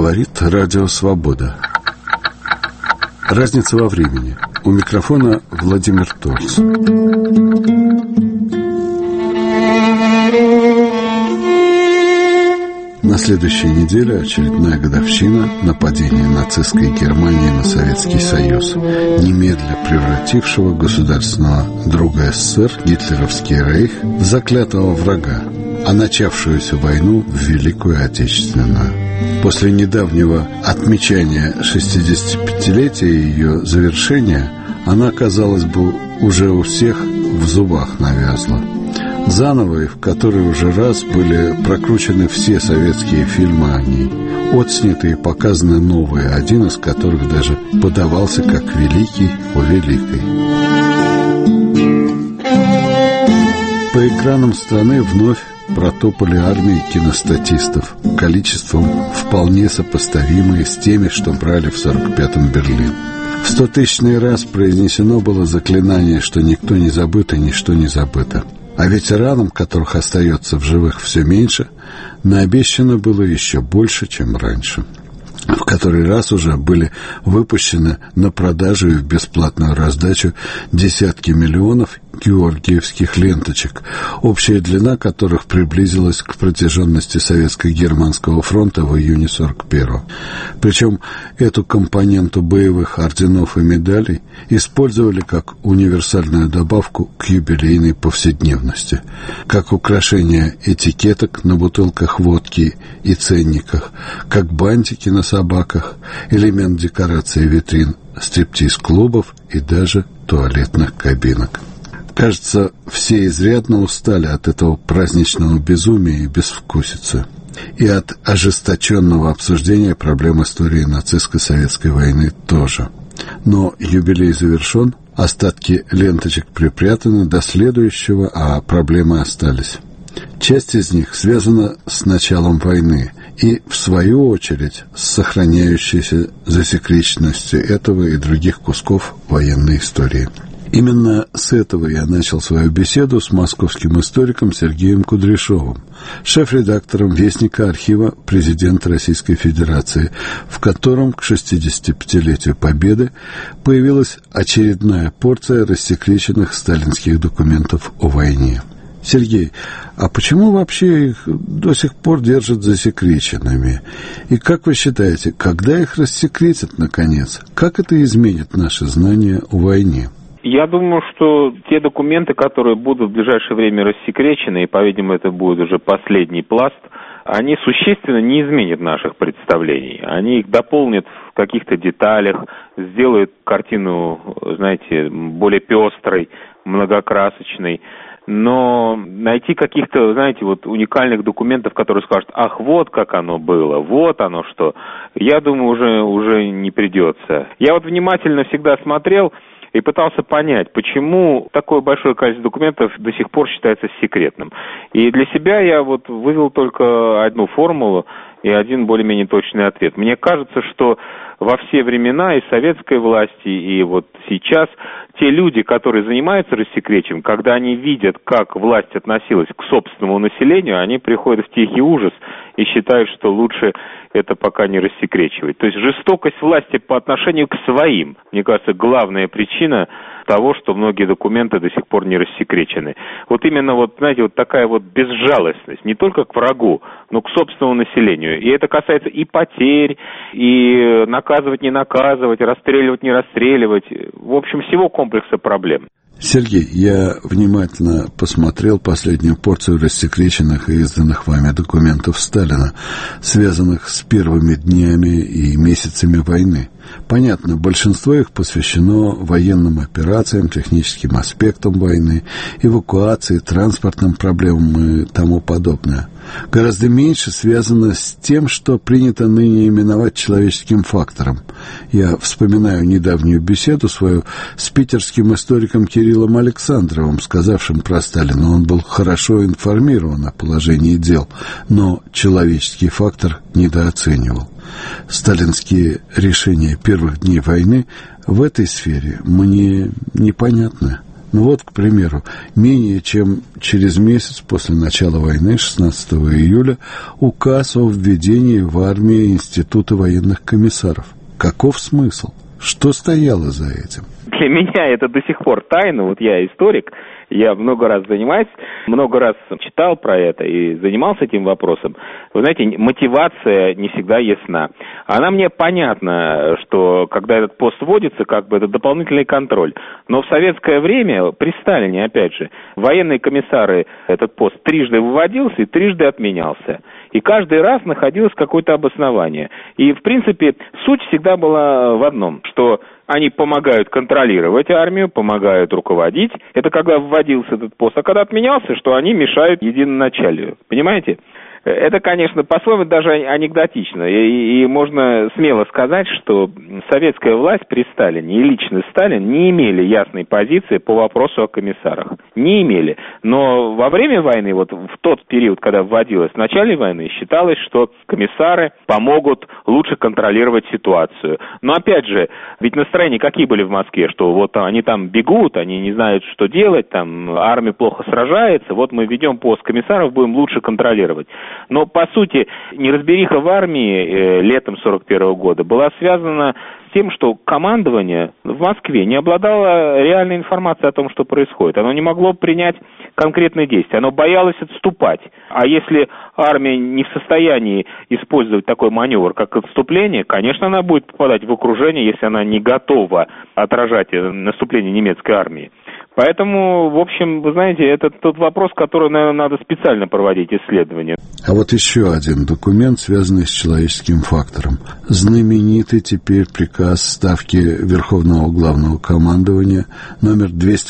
Говорит Радио Свобода. Разница во времени. У микрофона Владимир Торц. На следующей неделе очередная годовщина нападения нацистской Германии на Советский Союз, немедля превратившего государственного друга СССР, гитлеровский рейх, в заклятого врага, а начавшуюся войну в Великую Отечественную. После недавнего отмечания 65-летия ее завершения она, казалось бы, уже у всех в зубах навязла. Заново и в который уже раз были прокручены все советские фильмы о ней, отсняты и показаны новые, один из которых даже подавался как «Великий о Великой». По экранам страны вновь протопали армии киностатистов, количеством вполне сопоставимые с теми, что брали в 45-м Берлин. В 100-тысячный раз произнесено было заклинание, что никто не забыт и ничто не забыто. А ветеранам, которых остается в живых все меньше, наобещано было еще больше, чем раньше. В который раз уже были выпущены на продажу и в бесплатную раздачу десятки миллионов георгиевских ленточек, общая длина которых приблизилась к протяженности Советско-Германского фронта в июне 41-го. Причем эту компоненту боевых орденов и медалей использовали как универсальную добавку к юбилейной повседневности, как украшение этикеток на бутылках водки и ценниках, как бантики на собаках, элемент декорации витрин стриптиз-клубов и даже туалетных кабинок. Кажется, все изрядно устали от этого праздничного безумия и безвкусицы, и от ожесточенного обсуждения проблем истории нацистско-советской войны тоже. Но юбилей завершен, остатки ленточек припрятаны до следующего, а проблемы остались. Часть из них связана с началом войны и, в свою очередь, с сохраняющейся засекреченностью этого и других кусков военной истории. Именно с этого я начал свою беседу с московским историком Сергеем Кудряшовым, шеф-редактором Вестника архива президента Российской Федерации, в котором к 65-летию Победы появилась очередная порция рассекреченных сталинских документов о войне. Сергей, а почему вообще их до сих пор держат засекреченными? И как вы считаете, когда их рассекретят наконец, как это изменит наши знания о войне? Я думаю, что те документы, которые будут в ближайшее время рассекречены, и, по-видимому, это будет уже последний пласт, они существенно не изменят наших представлений. Они их дополнят в каких-то деталях, сделают картину, знаете, более пестрой, многокрасочной. Но найти каких-то, знаете, вот уникальных документов, которые скажут, ах, вот как оно было, вот оно что, я думаю, уже не придется. Я вот внимательно всегда смотрел и пытался понять, почему такое большое количество документов до сих пор считается секретным. И для себя я вот вывел только одну формулу и один более-менее точный ответ. Мне кажется, что во все времена и советской власти, и вот сейчас те люди, которые занимаются рассекречиванием, когда они видят, как власть относилась к собственному населению, они приходят в тихий ужас и считают, что лучше это пока не рассекречивать. То есть жестокость власти по отношению к своим, мне кажется, главная причина того, что многие документы до сих пор не рассекречены. Вот именно, вот, знаете, вот такая вот безжалостность, не только к врагу, но к собственному населению. И это касается и потерь, и наказывать, не наказывать, расстреливать, не расстреливать. В общем, всего комплекса проблем. Сергей, я внимательно посмотрел последнюю порцию рассекреченных и изданных вами документов Сталина, связанных с первыми днями и месяцами войны. Понятно, большинство их посвящено военным операциям, техническим аспектам войны, эвакуации, транспортным проблемам и тому подобное. Гораздо меньше связано с тем, что принято ныне именовать человеческим фактором. Я вспоминаю недавнюю беседу свою с питерским историком Кириллом Александровым, сказавшим про Сталина. Он был хорошо информирован о положении дел, но человеческий фактор недооценивал. Сталинские решения первых дней войны в этой сфере мне непонятны. Ну вот, к примеру, менее чем через месяц после начала войны, 16 июля, указ о введении в армию Института военных комиссаров. Каков смысл? Что стояло за этим? Для меня это до сих пор тайна. Вот я историк, я много раз занимаюсь, много раз читал про это и занимался этим вопросом. Вы знаете, мотивация не всегда ясна. Она мне понятна, что когда этот пост вводится, как бы это дополнительный контроль. Но в советское время, при Сталине, опять же, военные комиссары, этот пост трижды выводился и трижды отменялся. И каждый раз находилось какое-то обоснование. И, в принципе, суть всегда была в одном, что они помогают контролировать армию, помогают руководить. Это когда вводился этот пост. А когда отменялся, что они мешают единоначалию. Понимаете? Это, конечно, по-своему даже анекдотично. И можно смело сказать, что советская власть при Сталине и лично Сталин не имели ясной позиции по вопросу о комиссарах. Не имели. Но во время войны, вот в тот период, когда вводилось в начале войны, считалось, что комиссары помогут лучше контролировать ситуацию. Но опять же, ведь настроения какие были в Москве, что вот они там бегут, они не знают, что делать, там армия плохо сражается, вот мы введем пост комиссаров, будем лучше контролировать. Но, по сути, неразбериха в армии летом 1941 года была связана с тем, что командование в Москве не обладало реальной информацией о том, что происходит. Оно не могло принять конкретные действия, оно боялось отступать. А если армия не в состоянии использовать такой маневр, как отступление, конечно, она будет попадать в окружение, если она не готова отражать наступление немецкой армии. Поэтому, в общем, вы знаете, это тот вопрос, который, наверное, надо специально проводить исследования. А вот еще один документ, связанный с человеческим фактором. Знаменитый теперь приказ Ставки Верховного Главного Командования номер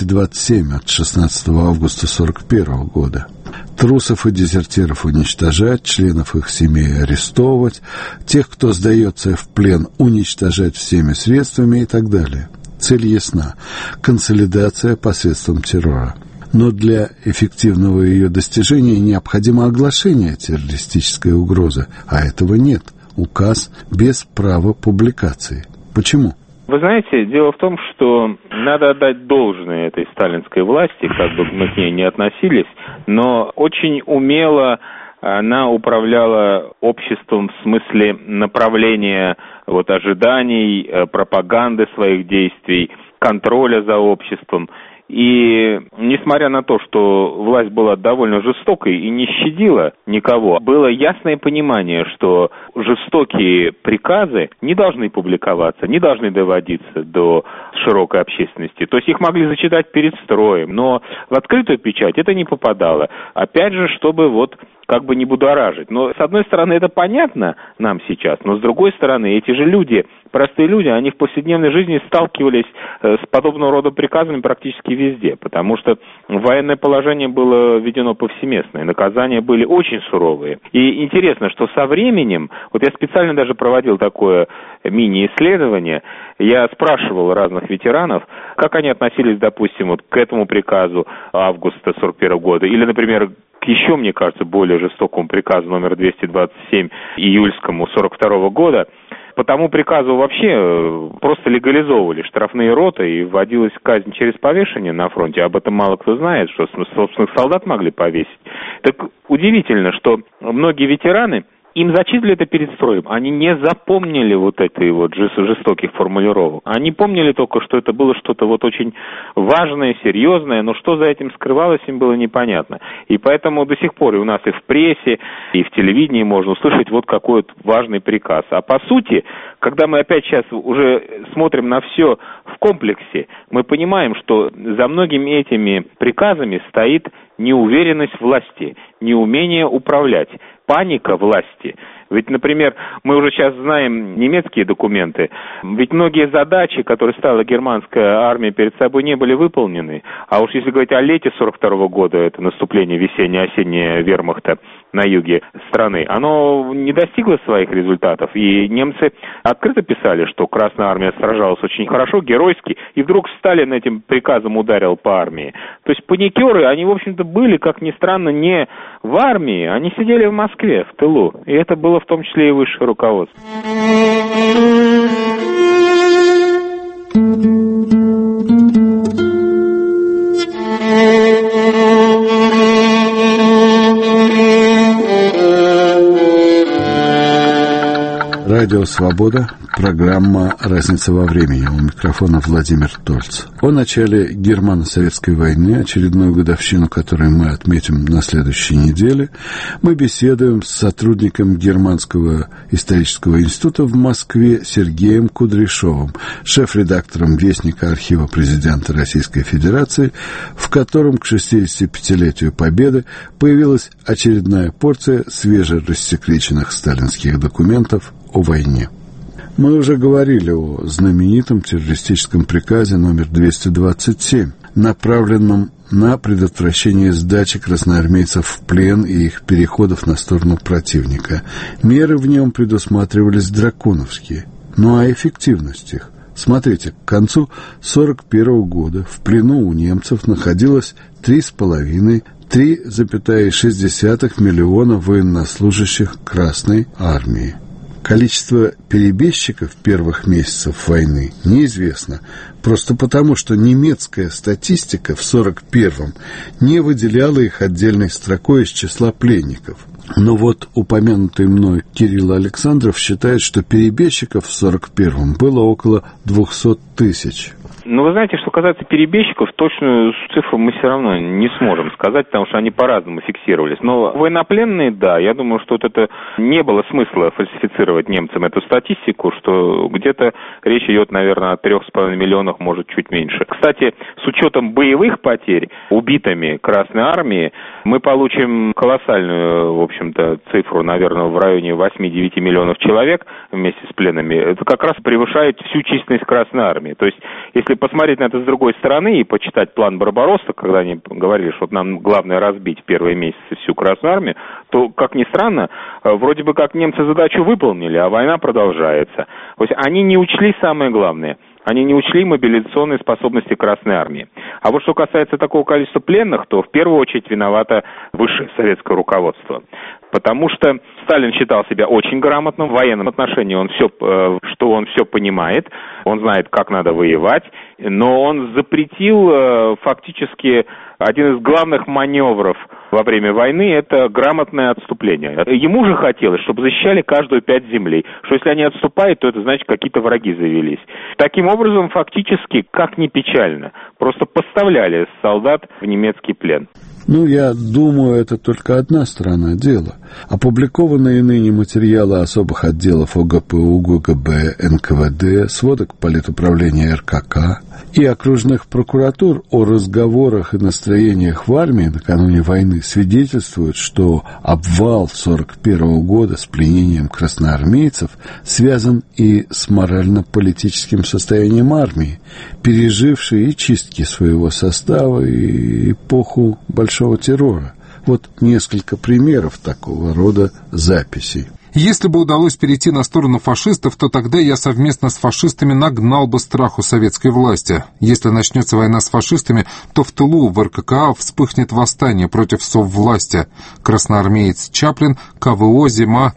227 от 16 августа 1941 года. Трусов и дезертиров уничтожать, членов их семей арестовывать, тех, кто сдается в плен, уничтожать всеми средствами и так далее. Цель ясна – консолидация посредством террора. Но для эффективного ее достижения необходимо оглашение террористической угрозы, а этого нет. Указ без права публикации. Почему? Вы знаете, дело в том, что надо отдать должное этой сталинской власти, как бы мы к ней не относились, но очень умело она управляла обществом в смысле направления ожиданий, пропаганды своих действий, контроля за обществом. И несмотря на то, что власть была довольно жестокой и не щадила никого, было ясное понимание, что жестокие приказы не должны публиковаться, не должны доводиться до широкой общественности. То есть их могли зачитать перед строем, но в открытую печать это не попадало. Опять же, чтобы как бы не будоражить. Но, с одной стороны, это понятно нам сейчас, но, с другой стороны, эти же люди, простые люди, они в повседневной жизни сталкивались с подобного рода приказами практически везде, потому что военное положение было введено повсеместно, и наказания были очень суровые. И интересно, что со временем, я специально даже проводил такое мини-исследование, я спрашивал разных ветеранов, как они относились, допустим, к этому приказу августа 1941 года, или, например, еще, мне кажется, более жестокому приказу номер 227 июльскому 1942 года. По тому приказу вообще просто легализовывали штрафные роты и вводилась казнь через повешение на фронте. Об этом мало кто знает, что собственных солдат могли повесить. Так удивительно, что многие ветераны, им зачислили это перед строем. Они не запомнили этой жестоких формулировок. Они помнили только, что это было что-то очень важное, серьезное, но что за этим скрывалось, им было непонятно. И поэтому до сих пор и у нас и в прессе, и в телевидении можно услышать какой важный приказ. А по сути, когда мы опять сейчас уже смотрим на все в комплексе, мы понимаем, что за многими этими приказами стоит неуверенность власти, неумение управлять, паника власти. Ведь, например, мы уже сейчас знаем немецкие документы, ведь многие задачи, которые ставила германская армия перед собой, не были выполнены. А уж если говорить о лете 1942 года, это наступление весенне-осеннее вермахта на юге страны, оно не достигло своих результатов. И немцы открыто писали, что Красная армия сражалась очень хорошо, геройски, и вдруг Сталин этим приказом ударил по армии. То есть паникеры, они, в общем-то, были, как ни странно, не в армии, они сидели в Москве, в тылу. И это было в том числе и высшее руководство. Радио «Свобода», программа «Разница во времени». У микрофона Владимир Тольц. О начале германо-советской войны, очередную годовщину, которую мы отметим на следующей неделе, мы беседуем с сотрудником Германского исторического института в Москве Сергеем Кудряшовым, шеф-редактором Вестника архива президента Российской Федерации, в котором к 65-летию Победы появилась очередная порция свежерассекреченных сталинских документов о войне. Мы уже говорили о знаменитом террористическом приказе номер 227, направленном на предотвращение сдачи красноармейцев в плен и их переходов на сторону противника. Меры в нем предусматривались драконовские. Ну а эффективность их? Смотрите, к концу 1941 года в плену у немцев находилось 3,6 миллиона военнослужащих Красной Армии. Количество перебежчиков первых месяцев войны неизвестно, просто потому, что немецкая статистика в 1941-м не выделяла их отдельной строкой из числа пленников. Но вот упомянутый мной Кирилл Александров считает, что перебежчиков в 1941-м было около 200 тысяч. Но вы знаете, что касается перебежчиков, точную цифру мы все равно не сможем сказать, потому что они по-разному фиксировались. Но военнопленные, да, я думаю, что вот это не было смысла фальсифицировать немцам эту статистику, что где-то речь идет, наверное, о 3,5 миллионах, может, чуть меньше. Кстати, с учетом боевых потерь убитыми Красной Армии, мы получим колоссальную, в общем-то, цифру, наверное, в районе 8-9 миллионов человек вместе с пленными. Это как раз превышает всю численность Красной Армии. То есть, если посмотреть на это с другой стороны и почитать план Барбаросса, когда они говорили, что нам главное разбить в первые месяцы всю Красную Армию, то, как ни странно, вроде бы как немцы задачу выполнили, а война продолжается. То есть они не учли самое главное. Они не учли мобилизационные способности Красной Армии. А вот что касается такого количества пленных, то в первую очередь виновато высшее советское руководство. Потому что Сталин считал себя очень грамотным в военном отношении, он все понимает, он знает, как надо воевать, но он запретил фактически один из главных маневров во время войны – это грамотное отступление. Ему же хотелось, чтобы защищали каждую 5 землей, что если они отступают, то это значит, какие-то враги завелись. Таким образом, фактически, как ни печально, просто поставляли солдат в немецкий плен. Ну, я думаю, это только одна сторона дела. Опубликованные ныне материалы особых отделов ОГПУ, ГУГБ, НКВД, сводок политуправления РКК и окружных прокуратур о разговорах и настроениях в армии накануне войны свидетельствуют, что обвал 1941 года с пленением красноармейцев связан и с морально-политическим состоянием армии, пережившей и чистки своего состава, и эпоху большого террора. Вот несколько примеров такого рода записей. Если бы удалось перейти на сторону фашистов, то тогда я совместно с фашистами нагнал бы страху советской власти. Если начнется война с фашистами, то в тылу в РККА вспыхнет восстание против соввласти. Красноармеец Чаплин, КВО, зима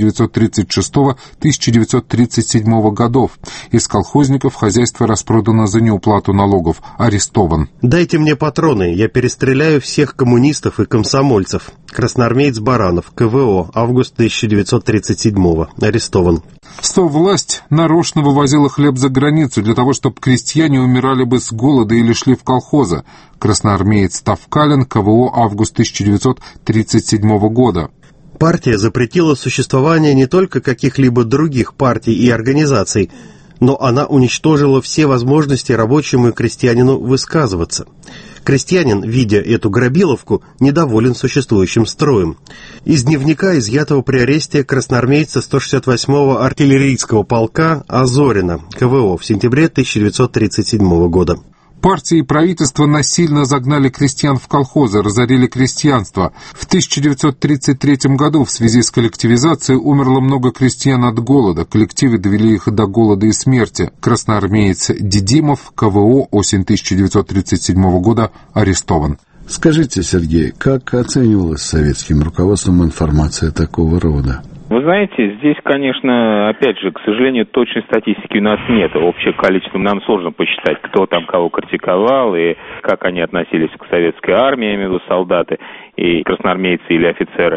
1936-1937 годов. Из колхозников хозяйство распродано за неуплату налогов, арестован. Дайте мне патроны, я перестреляю всех коммунистов и комсомольцев. Красноармеец Баранов, КВО, август 1937-го, арестован. Соввласть нарочно вывозила хлеб за границу для того, чтобы крестьяне умирали бы с голода или шли в колхозы. Красноармеец Тавкалин, КВО, август 1937 года. Партия запретила существование не только каких-либо других партий и организаций, но она уничтожила все возможности рабочему и крестьянину высказываться. Крестьянин, видя эту грабиловку, недоволен существующим строем. Из дневника, изъятого при аресте красноармейца 168-го артиллерийского полка Азорина, КВО, в сентябре 1937 года. Партии и правительство насильно загнали крестьян в колхозы, разорили крестьянство. В 1933 году в связи с коллективизацией умерло много крестьян от голода. Коллективы довели их до голода и смерти. Красноармеец Дидимов, КВО, осень 1937 года, арестован. Скажите, Сергей, как оценивалась советским руководством информация такого рода? Вы знаете, здесь, конечно, опять же, к сожалению, точной статистики у нас нет. Общее количество нам сложно посчитать, кто там кого критиковал и как они относились к советской армии, я имею в виду солдаты и красноармейцы или офицеры.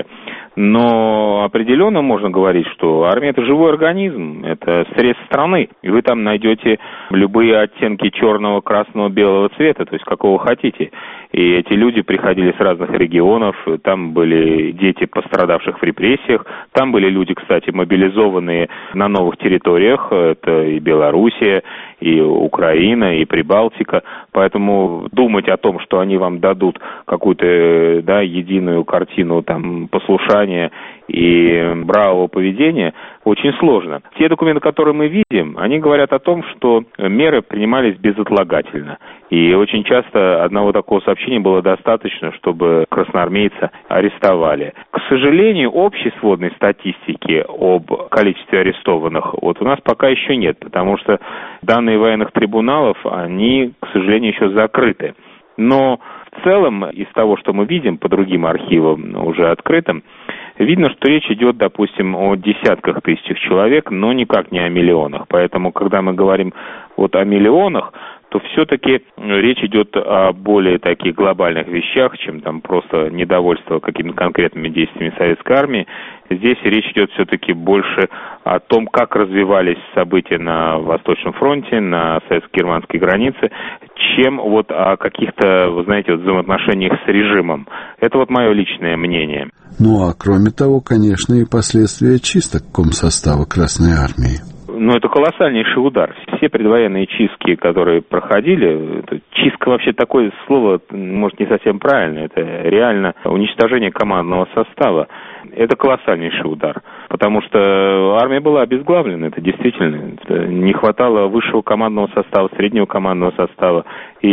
Но определенно можно говорить, что армия – это живой организм, это срез страны, и вы там найдете любые оттенки черного, красного, белого цвета, то есть какого хотите. И эти люди приходили с разных регионов, там были дети пострадавших в репрессиях, там были люди, кстати, мобилизованные на новых территориях, это и Белоруссия, и Украина, и Прибалтика, поэтому думать о том, что они вам дадут какую-то, единую картину там послушания и бравого поведения, очень сложно. Те документы, которые мы видим, они говорят о том, что меры принимались безотлагательно. И очень часто одного такого сообщения было достаточно, чтобы красноармейца арестовали. К сожалению, общей сводной статистики об количестве арестованных у нас пока еще нет, потому что данные военных трибуналов, они, к сожалению, еще закрыты. Но в целом, из того, что мы видим по другим архивам, уже открытым, видно, что речь идет, допустим, о десятках тысяч человек, но никак не о миллионах. Поэтому, когда мы говорим о миллионах, то все-таки речь идет о более таких глобальных вещах, чем там просто недовольство какими-то конкретными действиями советской армии. Здесь речь идет все-таки больше о том, как развивались события на Восточном фронте, на советско-германской границе, чем о каких-то, взаимоотношениях с режимом. Это мое личное мнение. Ну, а кроме того, конечно, и последствия чисток комсостава Красной Армии. Это колоссальнейший удар. Все предвоенные чистки, которые проходили, чистка вообще такое слово, может, не совсем правильно, это реально уничтожение командного состава. Это колоссальнейший удар, потому что армия была обезглавлена, это действительно. Не хватало высшего командного состава, среднего командного состава.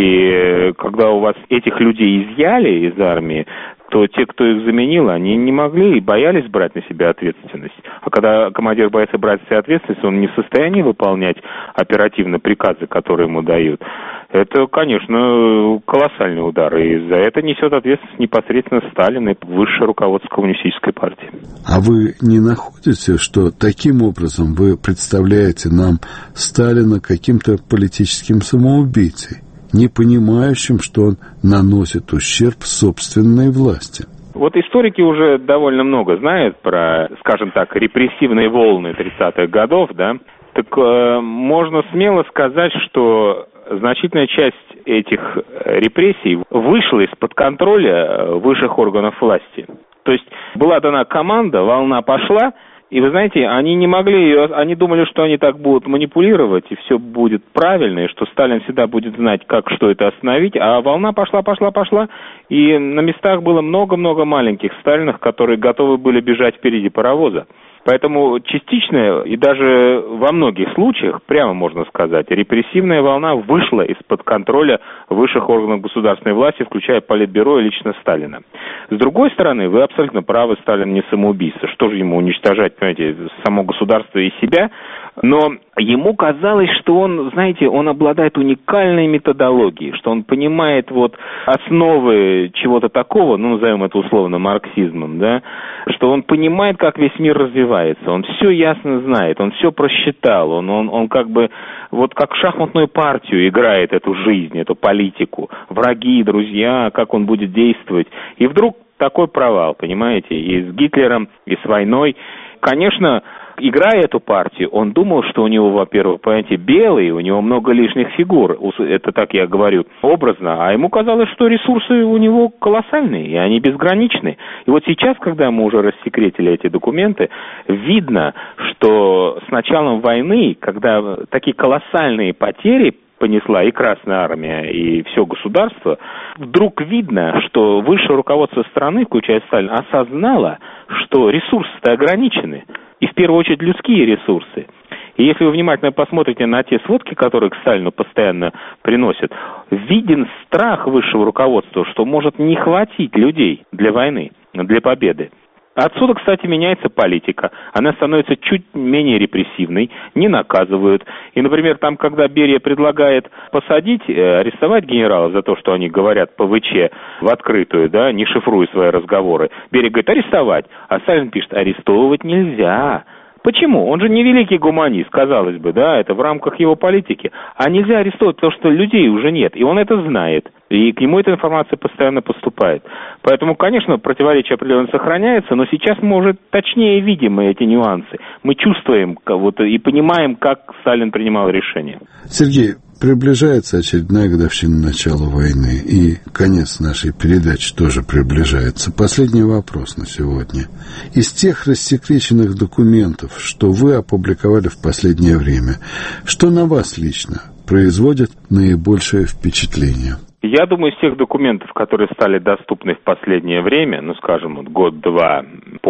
И когда у вас этих людей изъяли из армии, то те, кто их заменил, они не могли и боялись брать на себя ответственность. А когда командир боится брать на себя ответственность, он не в состоянии выполнять оперативно приказы, которые ему дают. Это, конечно, колоссальный удар, и за это несет ответственность непосредственно Сталин и высшее руководство Коммунистической партии. А вы не находите, что таким образом вы представляете нам Сталина каким-то политическим самоубийцей, не понимающим, что он наносит ущерб собственной власти? Историки уже довольно много знают про, скажем так, репрессивные волны 30-х годов, Так можно смело сказать, что значительная часть этих репрессий вышла из-под контроля высших органов власти. То есть была дана команда, волна пошла, и вы знаете, они не могли ее, они думали, что они так будут манипулировать, и все будет правильно, и что Сталин всегда будет знать, как что это остановить, а волна пошла, и на местах было много-много маленьких Сталинов, которые готовы были бежать впереди паровоза. Поэтому частично и даже во многих случаях, прямо можно сказать, репрессивная волна вышла из-под контроля высших органов государственной власти, включая Политбюро и лично Сталина. С другой стороны, вы абсолютно правы, Сталин не самоубийца. Что же ему уничтожать, понимаете, само государство и себя? Но ему казалось, что он, он обладает уникальной методологией, что он понимает основы чего-то такого, назовем это условно марксизмом, что он понимает, как весь мир развивается, он все ясно знает, он все просчитал, он как бы как шахматную партию играет эту жизнь, эту политику, враги, друзья, как он будет действовать. И вдруг такой провал, понимаете, и с Гитлером, и с войной. Конечно, играя эту партию, он думал, что у него, во-первых, понимаете, белый, у него много лишних фигур, это так я говорю образно, а ему казалось, что ресурсы у него колоссальные, и они безграничны. И сейчас, когда мы уже рассекретили эти документы, видно, что с началом войны, когда такие колоссальные потери понесла и Красная Армия, и все государство, вдруг видно, что высшее руководство страны, включая Сталина, осознало, что ресурсы-то ограничены, и в первую очередь людские ресурсы. И если вы внимательно посмотрите на те сводки, которые к Сталину постоянно приносят, виден страх высшего руководства, что может не хватить людей для войны, для победы. Отсюда, кстати, меняется политика. Она становится чуть менее репрессивной, не наказывают. И, например, там, когда Берия предлагает посадить, арестовать генералов за то, что они говорят по ВЧ в открытую, не шифруя свои разговоры, Берия говорит арестовать, а Сталин пишет арестовывать нельзя. Почему? Он же не великий гуманист, казалось бы, это в рамках его политики. А нельзя арестовать, потому что людей уже нет, и он это знает. И к нему эта информация постоянно поступает. Поэтому, конечно, противоречие определенно сохраняется, но сейчас мы уже точнее видим эти нюансы. Мы чувствуем кого-то и понимаем, как Сталин принимал решения. Сергей, приближается очередная годовщина начала войны, и конец нашей передачи тоже приближается. Последний вопрос на сегодня. Из тех рассекреченных документов, что вы опубликовали в последнее время, что на вас лично производит наибольшее впечатление? Я думаю, из тех документов, которые стали доступны в последнее время, скажем, год-два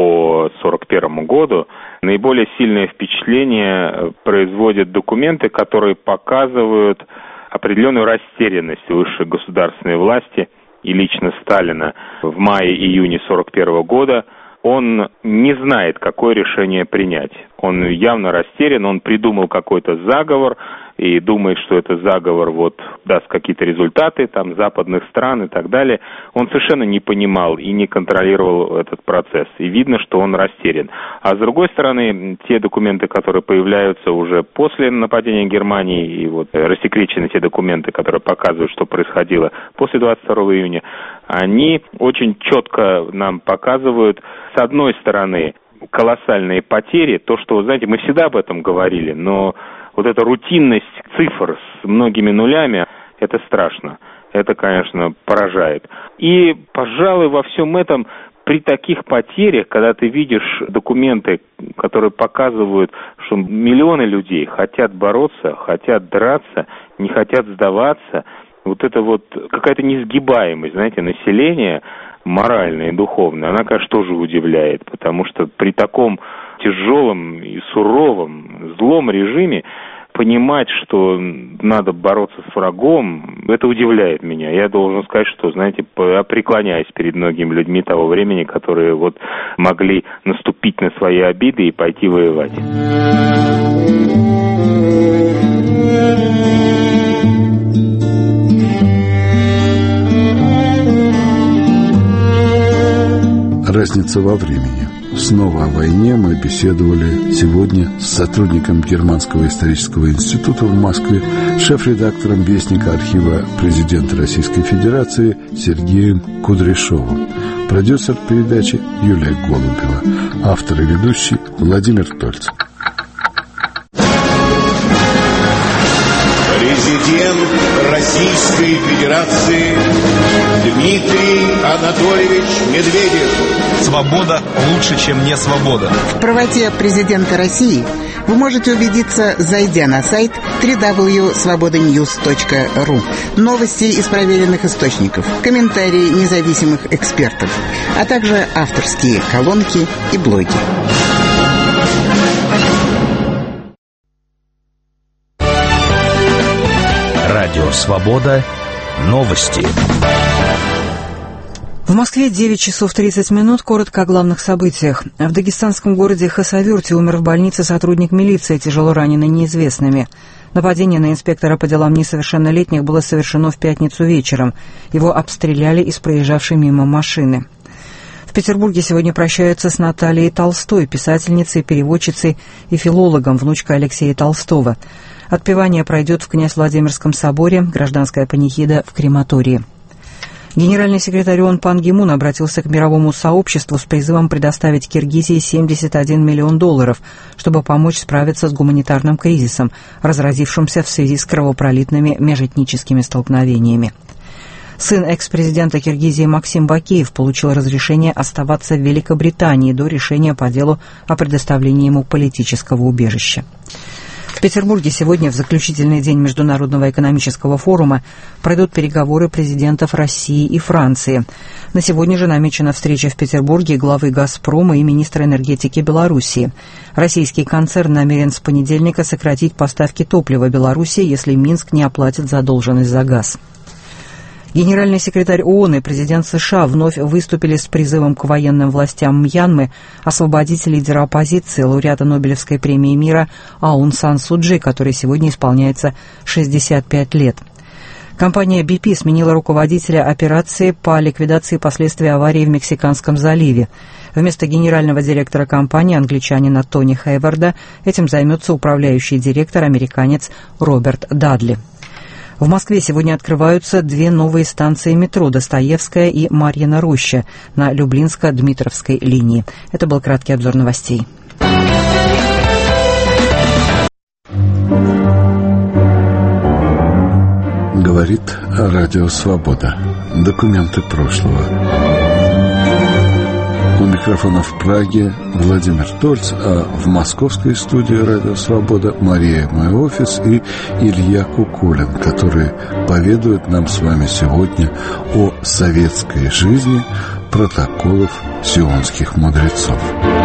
по 1941 году, наиболее сильное впечатление производят документы, которые показывают определенную растерянность высшей государственной власти и лично Сталина в мае-июне 1941 года. Он не знает, какое решение принять. Он явно растерян, он придумал какой-то заговор и думает, что это заговор даст какие-то результаты западных стран и так далее. Он совершенно не понимал и не контролировал этот процесс. И видно, что он растерян. А с другой стороны, те документы, которые появляются уже после нападения Германии, и рассекречены те документы, которые показывают, что происходило после 22 июня, они очень четко нам показывают, с одной стороны, колоссальные потери, то, что, знаете, мы всегда об этом говорили, но эта рутинность цифр с многими нулями, это страшно, это, конечно, поражает. И, пожалуй, во всем этом, при таких потерях, когда ты видишь документы, которые показывают, что миллионы людей хотят бороться, хотят драться, не хотят сдаваться, это какая-то несгибаемость, знаете, населения, моральная и духовная, она, конечно, тоже удивляет, потому что при таком тяжелом и суровом, злом режиме понимать, что надо бороться с врагом, это удивляет меня. Я должен сказать, что, знаете, я преклоняюсь перед многими людьми того времени, которые могли наступить на свои обиды и пойти воевать. Разница во времени. Снова о войне мы беседовали сегодня с сотрудником Германского исторического института в Москве, шеф-редактором Вестника архива президента Российской Федерации Сергеем Кудряшовым, продюсер передачи Юлия Голубева, автор и ведущий Владимир Тольц. Президент Российской Федерации Дмитрий Анатольевич Медведев. Свобода лучше, чем не свобода. В правоте президента России вы можете убедиться, зайдя на сайт www.svobodanews.ru. Новости из проверенных источников, комментарии независимых экспертов, а также авторские колонки и блоги. Радио «Свобода». Новости. В Москве 9 часов 30 минут. Коротко о главных событиях. В дагестанском городе Хасавюрте умер в больнице сотрудник милиции, тяжело раненый неизвестными. Нападение на инспектора по делам несовершеннолетних было совершено в пятницу вечером. Его обстреляли из проезжавшей мимо машины. В Петербурге сегодня прощаются с Натальей Толстой, писательницей, переводчицей и филологом, внучкой Алексея Толстого. Отпевание пройдет в Князь-Владимирском соборе, гражданская панихида в крематории. Генеральный секретарь ООН Пан Ги Мун обратился к мировому сообществу с призывом предоставить Киргизии $71 миллион, чтобы помочь справиться с гуманитарным кризисом, разразившимся в связи с кровопролитными межэтническими столкновениями. Сын экс-президента Киргизии Максим Бакиев получил разрешение оставаться в Великобритании до решения по делу о предоставлении ему политического убежища. В Петербурге сегодня, в заключительный день Международного экономического форума, пройдут переговоры президентов России и Франции. На сегодня же намечена встреча в Петербурге главы «Газпрома» и министра энергетики Белоруссии. Российский концерн намерен с понедельника сократить поставки топлива Белоруссии, если Минск не оплатит задолженность за газ. Генеральный секретарь ООН и президент США вновь выступили с призывом к военным властям Мьянмы освободить лидера оппозиции, лауреата Нобелевской премии мира Аун Сан Су Чжи, которой сегодня исполняется 65 лет. Компания BP сменила руководителя операции по ликвидации последствий аварии в Мексиканском заливе. Вместо генерального директора компании, англичанина Тони Хейварда, этим займется управляющий директор, американец Роберт Дадли. В Москве сегодня открываются 2 новые станции метро «Достоевская» и «Марьина роща» на Люблинско-Дмитровской линии. Это был краткий обзор новостей. Говорит Радио Свобода. Документы прошлого. У микрофона в Праге Владимир Тольц, а в московской студии Радио Свобода Мария Мой офис и Илья Кукулин, которые поведают нам с вами сегодня о советской жизни протоколов сионских мудрецов.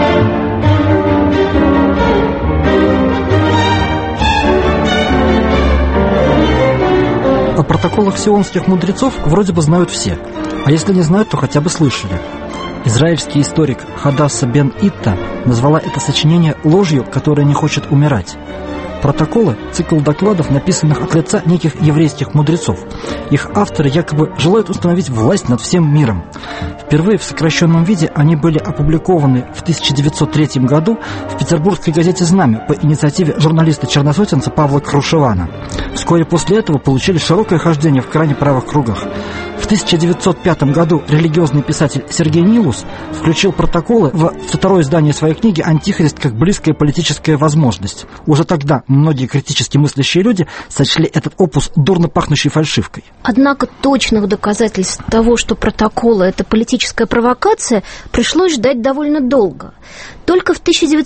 О протоколах сионских мудрецов вроде бы знают все, а если не знают, то хотя бы слышали. Израильский историк Хадасса бен Итта назвала это сочинение ложью, которая не хочет умирать. Протоколы – цикл докладов, написанных от лица неких еврейских мудрецов. Их авторы якобы желают установить власть над всем миром. Впервые в сокращенном виде они были опубликованы в 1903 году в петербургской газете «Знамя» по инициативе журналиста-черносотенца Павла Крушевана. Вскоре после этого получили широкое хождение в крайне правых кругах. В 1905 году религиозный писатель Сергей Нилус включил протоколы в второе издание своей книги «Антихрист как близкая политическая возможность». Уже тогда многие критически мыслящие люди сочли этот опус дурно пахнущей фальшивкой. Однако точных доказательств того, что протоколы – это политическая провокация, пришлось ждать довольно долго. Только в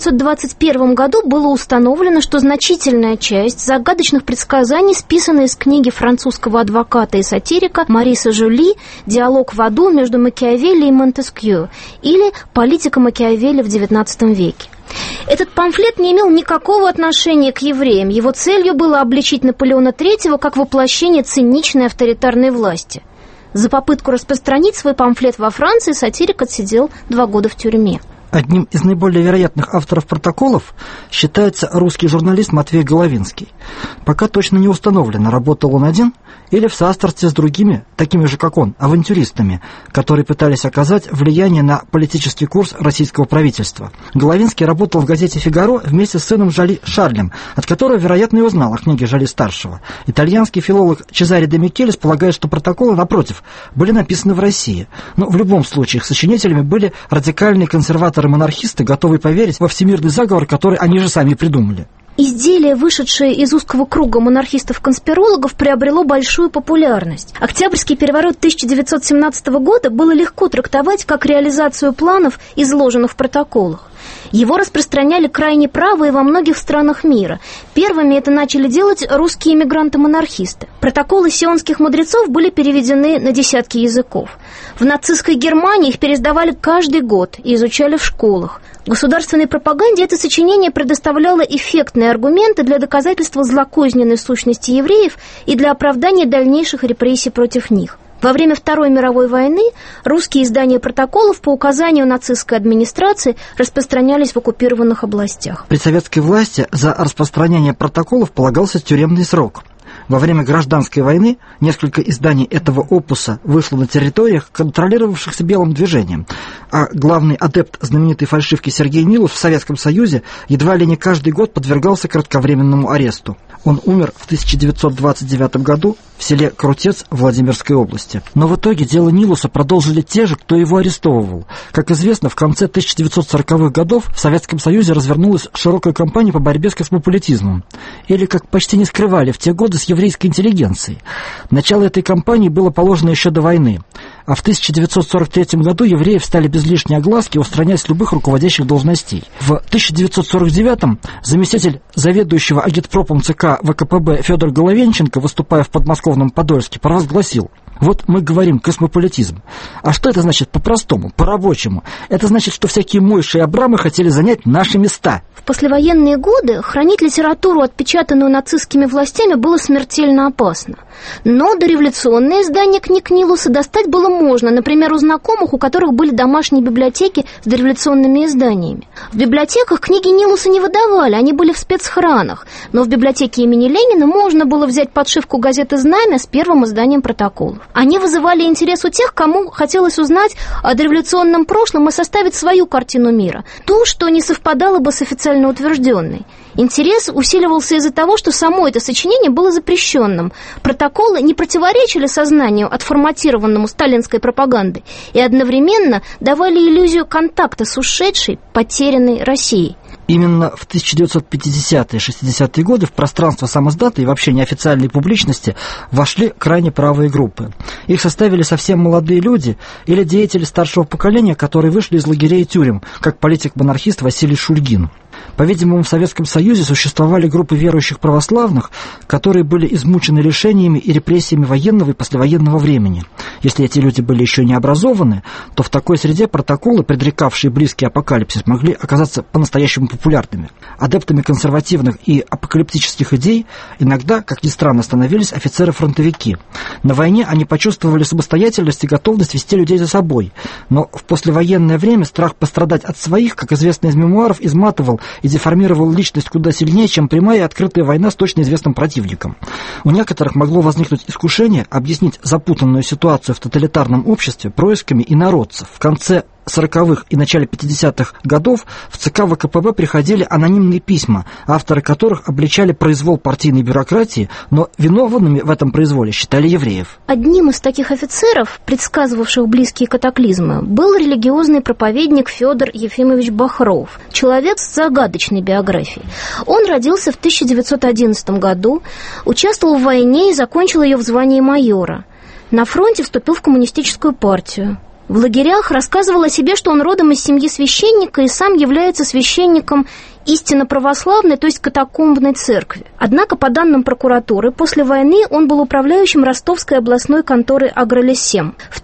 1921 году было установлено, что значительная часть загадочных предсказаний списана из книги французского адвоката и сатирика Мариса Жюли «Диалог в аду между Макиавелли и Монтескью» или «Политика Макиавелли в XIX веке». Этот памфлет не имел никакого отношения к евреям. Его целью было обличить Наполеона III как воплощение циничной авторитарной власти. За попытку распространить свой памфлет во Франции сатирик отсидел 2 года в тюрьме. Одним из наиболее вероятных авторов протоколов считается русский журналист Матвей Головинский. Пока точно не установлено, работал он один или в соавторстве с другими, такими же как он, авантюристами, которые пытались оказать влияние на политический курс российского правительства. Головинский работал в газете «Фигаро» вместе с сыном Жоли Шарлем, от которого, вероятно, и узнал о книге Жоли-старшего. Итальянский филолог Чезаре де Микелис полагает, что протоколы, напротив, были написаны в России. Но в любом случае их сочинителями были радикальные консерваторы-монархисты, готовые поверить во всемирный заговор, который они же сами придумали. Изделие, вышедшее из узкого круга монархистов-конспирологов, приобрело большую популярность. Октябрьский переворот 1917 года было легко трактовать как реализацию планов, изложенных в протоколах. Его распространяли крайне правые во многих странах мира. Первыми это начали делать русские эмигранты-монархисты. Протоколы сионских мудрецов были переведены на десятки языков. В нацистской Германии их переиздавали каждый год и изучали в школах. В государственной пропаганде это сочинение предоставляло эффектные аргументы для доказательства злокозненной сущности евреев и для оправдания дальнейших репрессий против них. Во время Второй мировой войны русские издания протоколов по указанию нацистской администрации распространялись в оккупированных областях. При советской власти за распространение протоколов полагался тюремный срок. Во время гражданской войны несколько изданий этого опуса вышло на территориях, контролировавшихся белым движением, а главный адепт знаменитой фальшивки Сергей Нилус в Советском Союзе едва ли не каждый год подвергался кратковременному аресту. Он умер в 1929 году в селе Крутец Владимирской области. Но в итоге дело Нилуса продолжили те же, кто его арестовывал. Как известно, в конце 1940-х годов в Советском Союзе развернулась широкая кампания по борьбе с космополитизмом. Или, как почти не скрывали в те годы, с еврейской интеллигенцией. Начало этой кампании было положено еще до войны. А в 1943 году евреев стали без лишней огласки устранять с любых руководящих должностей. В 1949 заместитель заведующего агитпропом ЦК ВКПБ Федор Головенченко, выступая в подмосковном Подольске, провозгласил: вот мы говорим космополитизм. А что это значит по-простому, по-рабочему? Это значит, что всякие Мойши и Абрамы хотели занять наши места. В послевоенные годы хранить литературу, отпечатанную нацистскими властями, было смертельно опасно. Но дореволюционные издания книг Нилуса достать было можно, например, у знакомых, у которых были домашние библиотеки с дореволюционными изданиями. В библиотеках книги Нилуса не выдавали, они были в спецхранах. Но в библиотеке имени Ленина можно было взять подшивку газеты «Знамя» с первым изданием протоколов. Они вызывали интерес у тех, кому хотелось узнать о дореволюционном прошлом и составить свою картину мира, ту, что не совпадало бы с официально утвержденной. Интерес усиливался из-за того, что само это сочинение было запрещенным. Протоколы не противоречили сознанию, отформатированному сталинской пропагандой, и одновременно давали иллюзию контакта с ушедшей, потерянной Россией. Именно в 1950-е и 60-е годы в пространство самоздата и вообще неофициальной публичности вошли крайне правые группы. Их составили совсем молодые люди или деятели старшего поколения, которые вышли из лагерей и тюрем, как политик-монархист Василий Шульгин. По-видимому, в Советском Союзе существовали группы верующих православных, которые были измучены лишениями и репрессиями военного и послевоенного времени. Если эти люди были еще не образованы, то в такой среде протоколы, предрекавшие близкий апокалипсис, могли оказаться по-настоящему популярными. Адептами консервативных и апокалиптических идей иногда, как ни странно, становились офицеры-фронтовики. На войне они почувствовали самостоятельность и готовность вести людей за собой, но в послевоенное время страх пострадать от своих, как известно из мемуаров, изматывал и деформировал личность куда сильнее, чем прямая и открытая война с точно известным противником. У некоторых могло возникнуть искушение объяснить запутанную ситуацию в тоталитарном обществе происками инородцев. В конце 40-х и начале 50-х годов в ЦК ВКПБ приходили анонимные письма, авторы которых обличали произвол партийной бюрократии, но виновными в этом произволе считали евреев. Одним из таких офицеров, предсказывавших близкие катаклизмы, был религиозный проповедник Федор Ефимович Бахров, человек с загадочной биографией. Он родился в 1911 году, участвовал в войне и закончил ее в звании майора. На фронте вступил в коммунистическую партию. В лагерях рассказывал о себе, что он родом из семьи священника и сам является священником истинно православной, то есть катакомбной церкви. Однако, по данным прокуратуры, после войны он был управляющим Ростовской областной конторы «Агролессем». В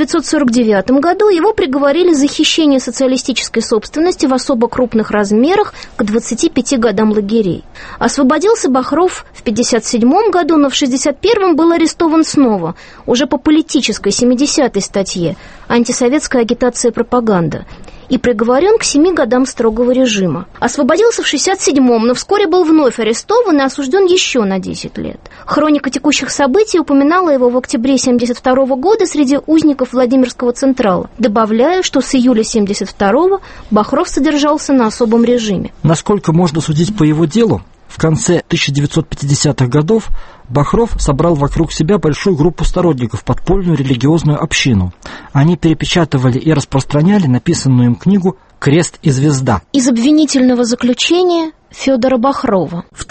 1949 году его приговорили за хищение социалистической собственности в особо крупных размерах к 25 годам лагерей. Освободился Бахров в 1957 году, но в 1961 был арестован снова, уже по политической 70-й статье «Антисоветская агитация и пропаганда», и приговорен к 7 годам строгого режима. Освободился в 1967-м, но вскоре был вновь арестован и осужден еще на 10 лет. Хроника текущих событий упоминала его в октябре 1972 года среди узников Владимирского Централа, добавляя, что с июля 1972 Бахров содержался на особом режиме. Насколько можно судить по его делу, в конце 1950-х годов Бахров собрал вокруг себя большую группу сторонников, подпольную религиозную общину. Они перепечатывали и распространяли написанную им книгу «Крест и звезда». Из обвинительного заключения Федора Бахрова. В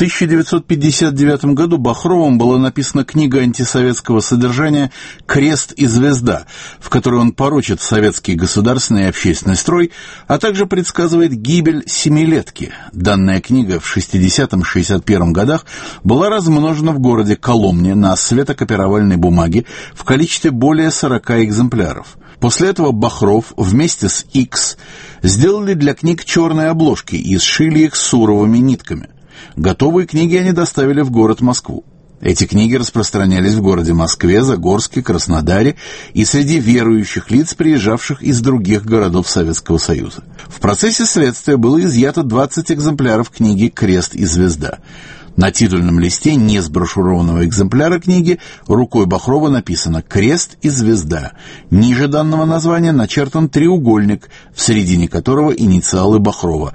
1959 году Бахровым была написана книга антисоветского содержания «Крест и звезда», в которой он порочит советский государственный и общественный строй, а также предсказывает гибель семилетки. Данная книга в 60-61 годах была размножена в городе Коломне на светокопировальной бумаге в количестве более 40 экземпляров. После этого Бахров вместе с Икс сделали для книг черные обложки и сшили их суровыми нитками. Готовые книги они доставили в город Москву. Эти книги распространялись в городе Москве, Загорске, Краснодаре и среди верующих лиц, приезжавших из других городов Советского Союза. В процессе следствия было изъято 20 экземпляров книги «Крест и звезда». На титульном листе несброшурованного экземпляра книги рукой Бахрова написано «Крест и звезда». Ниже данного названия начертан треугольник, в середине которого инициалы Бахрова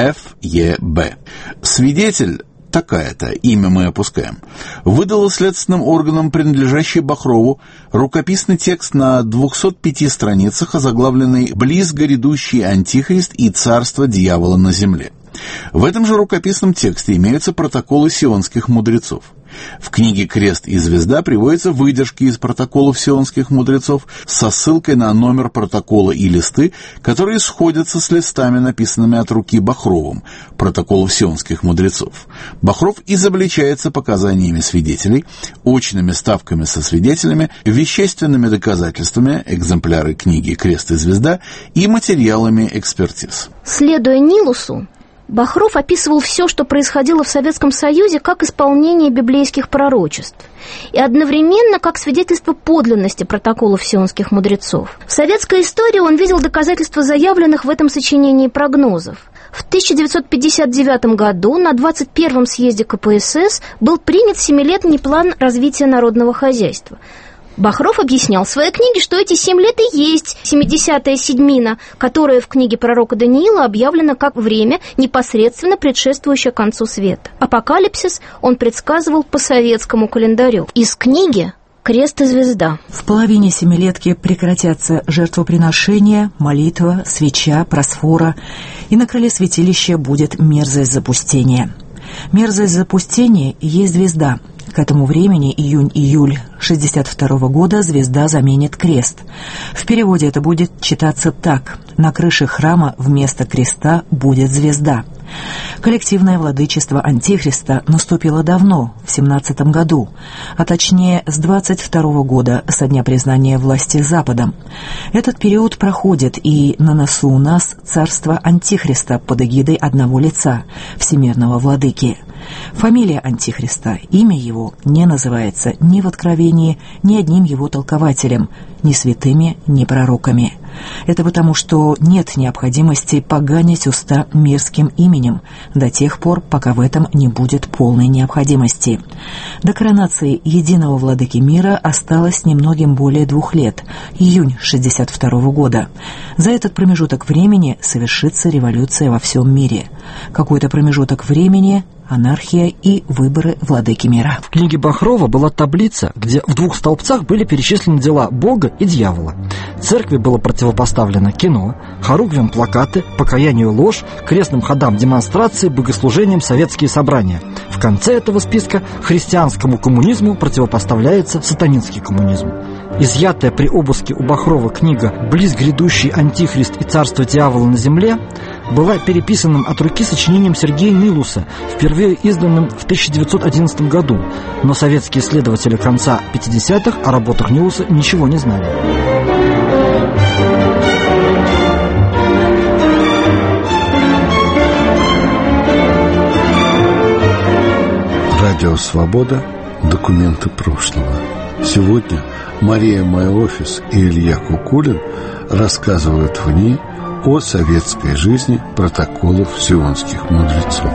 Ф.Е.Б. Свидетель, такая-то, имя мы опускаем, выдала следственным органам, принадлежащий Бахрову, рукописный текст на 205 страницах, озаглавленный «Близко грядущий антихрист и царство дьявола на земле». В этом же рукописном тексте имеются протоколы сионских мудрецов. В книге «Крест и звезда» приводятся выдержки из протоколов сионских мудрецов со ссылкой на номер протокола и листы, которые сходятся с листами, написанными от руки Бахровым, протоколов сионских мудрецов. Бахров изобличается показаниями свидетелей, очными ставками со свидетелями, вещественными доказательствами, экземпляры книги «Крест и звезда» и материалами экспертиз. Следуя Нилусу, Бахров описывал все, что происходило в Советском Союзе, как исполнение библейских пророчеств, и одновременно как свидетельство подлинности протоколов сионских мудрецов. В советской истории он видел доказательства заявленных в этом сочинении прогнозов. В 1959 году на 21-м съезде КПСС был принят 7-летний план развития народного хозяйства. Бахров объяснял в своей книге, что эти 7 лет и есть 70-я седьмина, которая в книге пророка Даниила объявлена как время, непосредственно предшествующее концу света. Апокалипсис он предсказывал по советскому календарю. Из книги «Крест и звезда». В половине семилетки прекратятся жертвоприношения, молитва, свеча, просфора, и на крыле святилища будет мерзость запустения. Мерзость запустения есть звезда. К этому времени, июнь-июль 1962 года, звезда заменит крест. В переводе это будет читаться так: на крыше храма вместо креста будет звезда. Коллективное владычество Антихриста наступило давно, в 1917 году, а точнее с 1922 года, со дня признания власти Западом. Этот период проходит, и на носу у нас царство Антихриста под эгидой одного лица, всемирного владыки. Фамилия Антихриста, имя его не называется ни в Откровении, ни одним его толкователем, ни святыми, ни пророками. Это потому, что нет необходимости поганить уста мирским именем до тех пор, пока в этом не будет полной необходимости. До коронации единого владыки мира осталось немногим более 2 лет, июнь 1962 года. За этот промежуток времени совершится революция во всем мире. Какой-то промежуток времени – анархия и выборы владыки мира. В книге Бахрова была таблица, где в 2 столбцах были перечислены дела Бога и дьявола. Церкви было противопоставлено кино, хоругвям плакаты, покаянию ложь, крестным ходам демонстрации, богослужениям советские собрания. В конце этого списка христианскому коммунизму противопоставляется сатанинский коммунизм. Изъятая при обыске у Бахрова книга «Близ грядущий антихрист и царство дьявола на земле» была переписанным от руки сочинением Сергея Нилуса, впервые изданным в 1911 году, но советские исследователи конца 50-х о работах Нилуса ничего не знали. Радио «Свобода». Документы прошлого. Сегодня Мария Майофис и Илья Кукулин рассказывают в ней о советской жизни протоколов сионских мудрецов.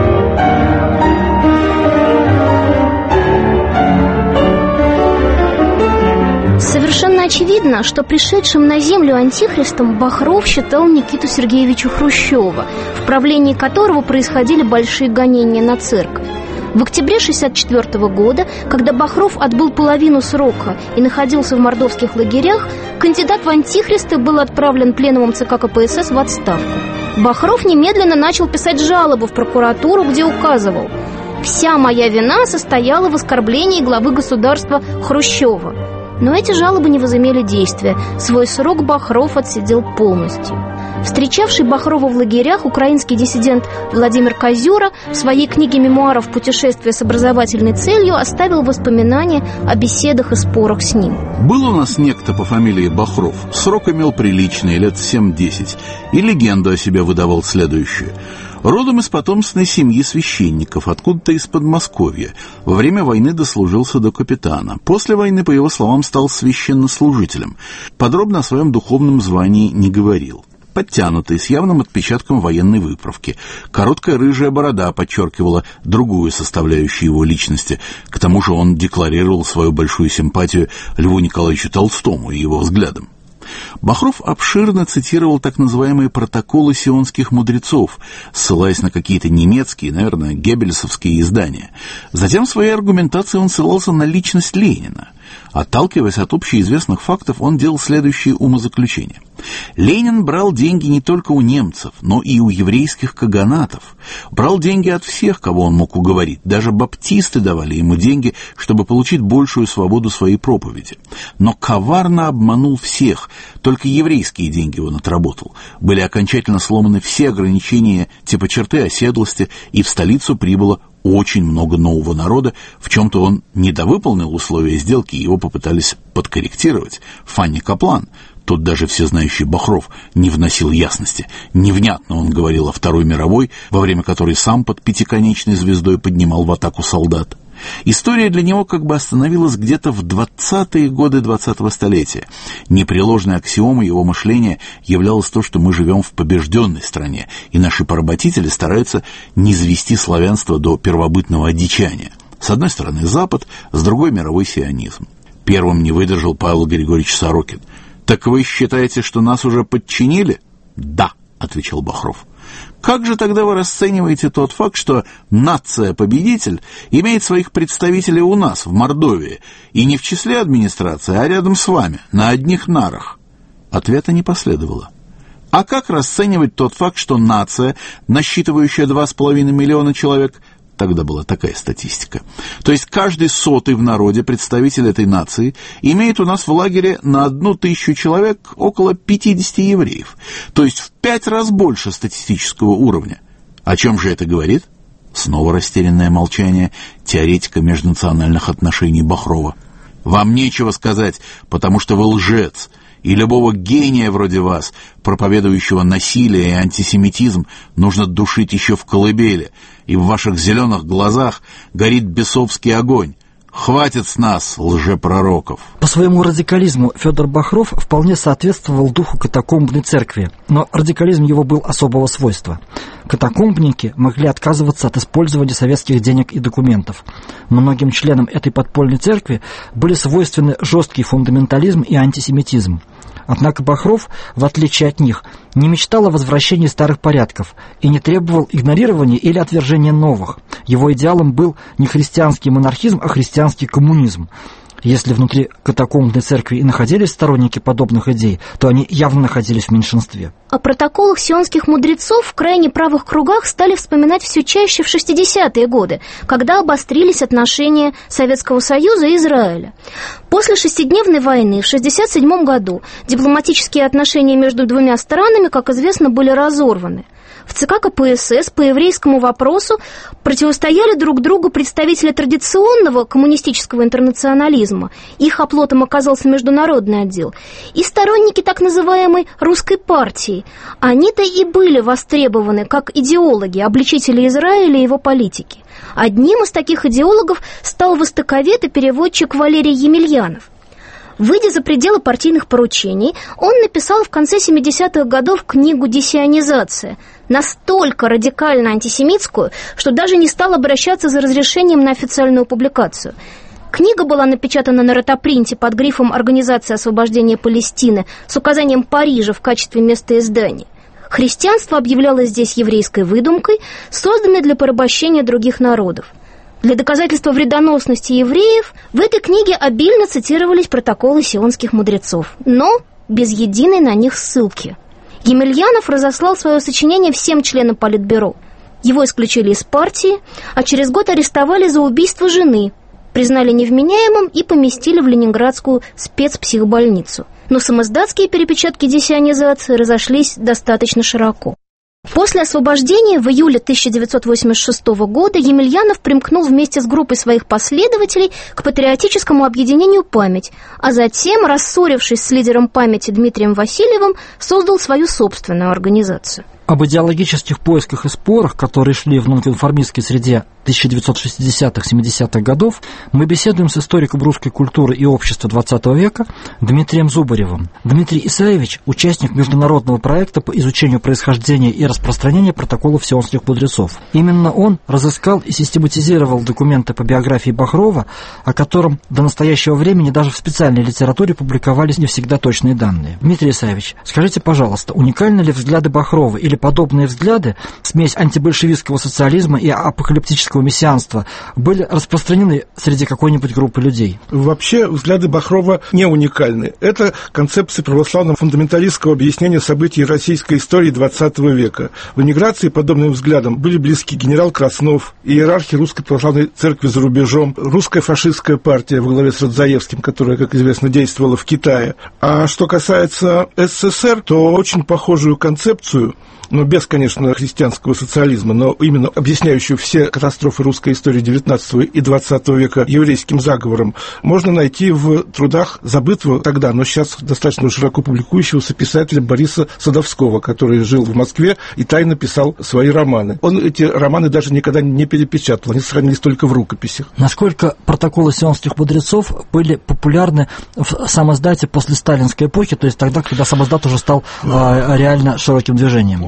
Совершенно очевидно, что пришедшим на землю антихристом Бахров считал Никиту Сергеевича Хрущева, в правлении которого происходили большие гонения на церковь. В октябре 1964 года, когда Бахров отбыл половину срока и находился в мордовских лагерях, кандидат в антихристы был отправлен пленумом ЦК КПСС в отставку. Бахров немедленно начал писать жалобу в прокуратуру, где указывал: «Вся моя вина состояла в оскорблении главы государства Хрущева». Но эти жалобы не возымели действия. Свой срок Бахров отсидел полностью. Встречавший Бахрова в лагерях украинский диссидент Владимир Козюра в своей книге мемуаров «Путешествие с образовательной целью» оставил воспоминания о беседах и спорах с ним. Был у нас некто по фамилии Бахров. Срок имел приличный, лет 7-10. И легенду о себе выдавал следующую. Родом из потомственной семьи священников, откуда-то из Подмосковья. Во время войны дослужился до капитана. После войны, по его словам, стал священнослужителем. Подробно о своем духовном звании не говорил. Подтянутый, с явным отпечатком военной выправки. Короткая рыжая борода подчеркивала другую составляющую его личности. К тому же он декларировал свою большую симпатию Льву Николаевичу Толстому и его взглядам. Бахров обширно цитировал так называемые протоколы сионских мудрецов, ссылаясь на какие-то немецкие, наверное, геббельсовские издания. Затем в своей аргументации он ссылался на личность Ленина. Отталкиваясь от общеизвестных фактов, он делал следующие умозаключения. Ленин брал деньги не только у немцев, но и у еврейских каганатов. Брал деньги от всех, кого он мог уговорить. Даже баптисты давали ему деньги, чтобы получить большую свободу своей проповеди. Но коварно обманул всех. Только еврейские деньги он отработал. Были окончательно сломаны все ограничения типа черты оседлости, и в столицу прибыло очень много нового народа. В чем-то он недовыполнил условия сделки, его попытались подкорректировать. Фанни Каплан, тут даже всезнающий Бахров, не вносил ясности. Невнятно он говорил о Второй мировой, во время которой сам под пятиконечной звездой поднимал в атаку солдат. История для него как бы остановилась где-то в 20-е годы 20-го столетия. Непреложной аксиомой его мышления являлось то, что мы живем в побежденной стране, и наши поработители стараются низвести славянство до первобытного одичания. С одной стороны Запад, с другой мировой сионизм. Первым не выдержал Павел Григорьевич Сорокин. «Так вы считаете, что нас уже подчинили?» «Да», — отвечал Бахров. «Как же тогда вы расцениваете тот факт, что нация-победитель имеет своих представителей у нас, в Мордовии, и не в числе администрации, а рядом с вами, на одних нарах?» Ответа не последовало. А как расценивать тот факт, что нация, насчитывающая 2,5 миллиона человек, тогда была такая статистика, то есть каждый 100-й в народе представитель этой нации имеет у нас в лагере на 1000 человек около 50 евреев, то есть в 5 раз больше статистического уровня. О чем же это говорит? Снова растерянное молчание теоретика межнациональных отношений Бахрова. «Вам нечего сказать, потому что вы лжец, и любого гения вроде вас, проповедующего насилие и антисемитизм, нужно душить еще в колыбели, и в ваших зеленых глазах горит бесовский огонь. Хватит с нас, лжепророков!» По своему радикализму Федор Бахров вполне соответствовал духу катакомбной церкви, но радикализм его был особого свойства. Катакомбники могли отказываться от использования советских денег и документов. Многим членам этой подпольной церкви были свойственны жесткий фундаментализм и антисемитизм. Однако Бахров, в отличие от них, не мечтал о возвращении старых порядков и не требовал игнорирования или отвержения новых. Его идеалом был не христианский монархизм, а христианский коммунизм. Если внутри катакомбной церкви и находились сторонники подобных идей, то они явно находились в меньшинстве. О протоколах сионских мудрецов в крайне правых кругах стали вспоминать все чаще в 60-е годы, когда обострились отношения Советского Союза и Израиля. После шестидневной войны в 1967 году дипломатические отношения между двумя странами, как известно, были разорваны. В ЦК КПСС по еврейскому вопросу противостояли друг другу представители традиционного коммунистического интернационализма, их оплотом оказался международный отдел, и сторонники так называемой «русской партии». Они-то и были востребованы как идеологи, обличители Израиля и его политики. Одним из таких идеологов стал востоковед и переводчик Валерий Емельянов. Выйдя за пределы партийных поручений, он написал в конце 70-х годов книгу «Десионизация», настолько радикально антисемитскую, что даже не стал обращаться за разрешением на официальную публикацию. Книга была напечатана на ротопринте под грифом «Организация освобождения Палестины» с указанием Парижа в качестве места издания. Христианство объявлялось здесь еврейской выдумкой, созданной для порабощения других народов. Для доказательства вредоносности евреев в этой книге обильно цитировались протоколы сионских мудрецов, но без единой на них ссылки. Емельянов разослал свое сочинение всем членам Политбюро. Его исключили из партии, а через год арестовали за убийство жены, признали невменяемым и поместили в ленинградскую спецпсихбольницу. Но самоиздатские перепечатки десионизации разошлись достаточно широко. После освобождения в июле 1986 года Емельянов примкнул вместе с группой своих последователей к патриотическому объединению «Память», а затем, рассорившись с лидером «Памяти» Дмитрием Васильевым, создал свою собственную организацию. Об идеологических поисках и спорах, которые шли в нонконформистской среде 1960-70-х годов, мы беседуем с историком русской культуры и общества XX века Дмитрием Зубаревым. Дмитрий Исаевич – участник международного проекта по изучению происхождения и распространения протоколов сионских мудрецов. Именно он разыскал и систематизировал документы по биографии Бахрова, о котором до настоящего времени даже в специальной литературе публиковались не всегда точные данные. Дмитрий Исаевич, скажите, пожалуйста, уникальны ли взгляды Бахрова или подобные взгляды, смесь антибольшевистского социализма и апокалиптического мессианства, были распространены среди какой-нибудь группы людей? Вообще, взгляды Бахрова не уникальны. Это концепция православного фундаменталистского объяснения событий российской истории XX века. В эмиграции подобным взглядам были близки генерал Краснов, иерархи Русской православной церкви за рубежом, русская фашистская партия во главе с Радзаевским, которая, как известно, действовала в Китае. А что касается СССР, то очень похожую концепцию, но без, конечно, христианского социализма, но именно объясняющую все катастрофы русской истории XIX и XX века еврейским заговором, можно найти в трудах забытого тогда, но сейчас достаточно широко публикующегося писателя Бориса Садовского, который жил в Москве и тайно писал свои романы. Он эти романы даже никогда не перепечатал, они сохранились только в рукописях. Насколько протоколы сионских мудрецов были популярны в самоиздате после сталинской эпохи, то есть тогда, когда самоиздат уже стал реально широким движением?